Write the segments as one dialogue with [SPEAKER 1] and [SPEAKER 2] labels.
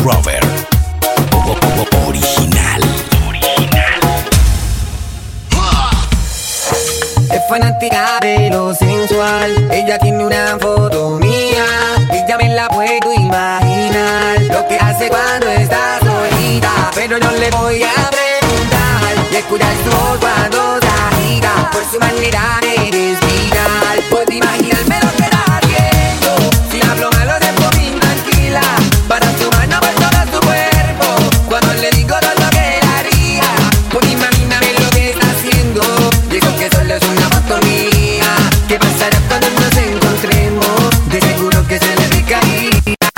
[SPEAKER 1] Rover. Original.
[SPEAKER 2] Es fanática de lo sensual. Ella tiene una foto mía. Ella me la puedo imaginar. Lo que hace cuando está solita. Pero no le voy a preguntar. Y escuchar su voz cuando se agita. Por su manera de respirar. Puedo imaginarme lo que está haciendo. Si hablo malo se pone intranquila. Para su mano por todo su cuerpo. Cuando le digo todo lo que él haría. Puedo imaginarme lo que está haciendo. Y eso que solo es una foto mía. ¿Qué pasará cuando nos encontremos? De seguro que se le recaería.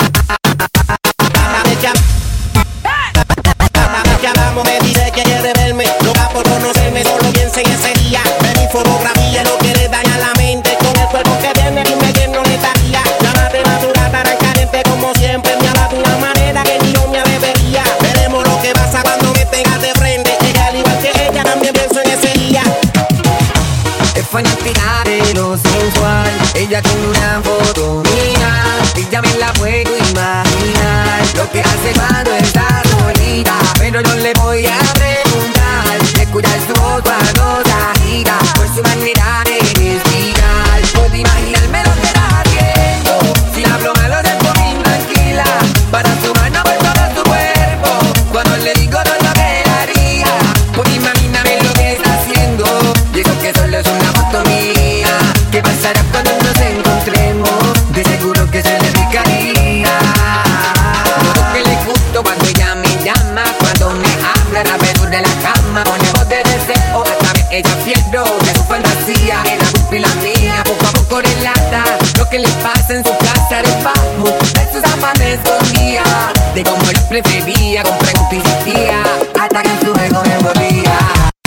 [SPEAKER 3] Me dice que quiere verme, loca por conocerme, solo piensa en ese día. Ver mi fotografía no quiere dañar la mente. Con el cuerpo que tiene, dime que no le estaría. Llámate natural, tan caliente como siempre. Me habla de una manera que ni yo me atrevería. Veremos lo que pasa cuando me tengas de frente. Ella, al igual que ella, también pienso en ese día.
[SPEAKER 2] Es fanática de lo sensual. Ella tiene una foto mía. Ella me la puedo imaginar. Lo que hace cuando está solita. Pero no le voy a preguntar. Escuchar su voz cuando se agita. Por su manera de respirar. Puedo imaginarme lo que está haciendo. Si hablo malo se pone intranquila. Para su mano por todo su cuerpo. Cuando le digo todo lo que él haría. Puedo imaginarme lo que está haciendo. Y eso que solo es una foto mía. ¿Qué pasará cuando nos encontremos? De seguro que se le picaría. Noto que le gusto cuando ella me llama. Cuando me habla alrededor de la cama. Pone voz de deseo. Esta vez ella fiero de su fantasía. Era tu la mía. Poco a poco relata lo que le pasa en su casa de bajo. De sus afanes escondía. De cómo él prefería. Con preguntas insistía. Hasta que en su juego me envolvía.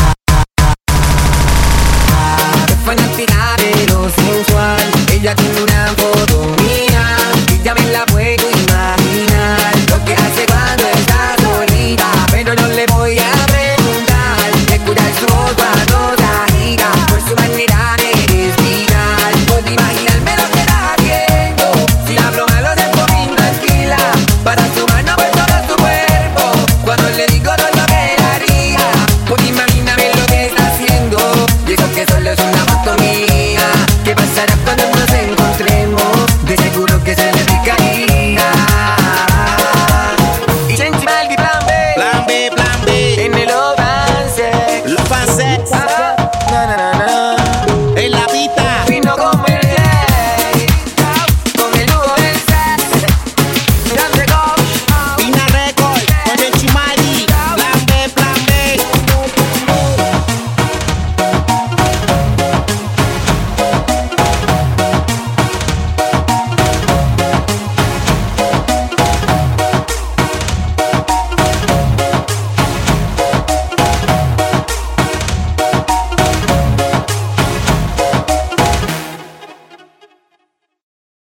[SPEAKER 2] Fanática de lo sensual. Ella tiene una